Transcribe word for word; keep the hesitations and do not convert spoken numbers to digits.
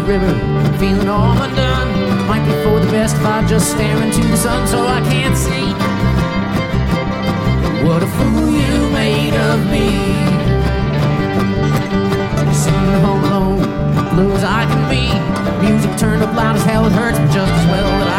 river, feeling all undone. Might be for the best if I just stare into the sun so I can't see what a fool you made of me.